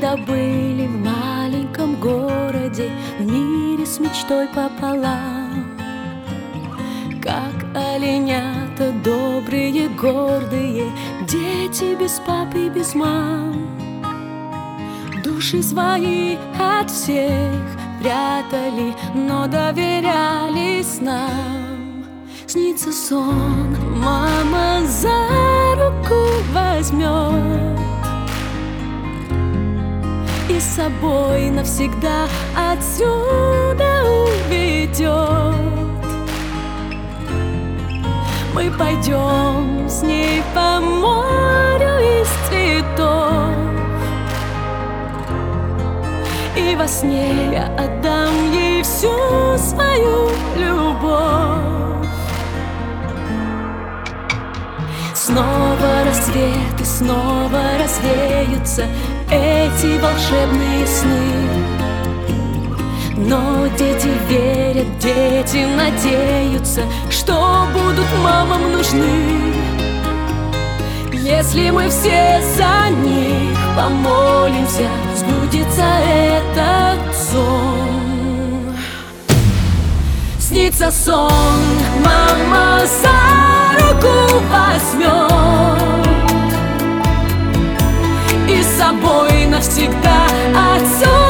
когда были в маленьком городе, в мире с мечтой пополам. Как оленята добрые, гордые, дети без папы и без мам. Души свои от всех прятали, но доверялись нам. Снится сон, мама за руку возьмет и с собой навсегда отсюда уведет. Мы пойдем с ней по морю из цветов, и во сне я отдам ей всю свою любовь. Снова рассвет и снова развеются эти волшебные сны. Но дети верят, дети надеются, что будут мамам нужны. Если мы все за них помолимся, сбудется этот сон. Снится сон, мама за руку возьмет и с собой навсегда отсюда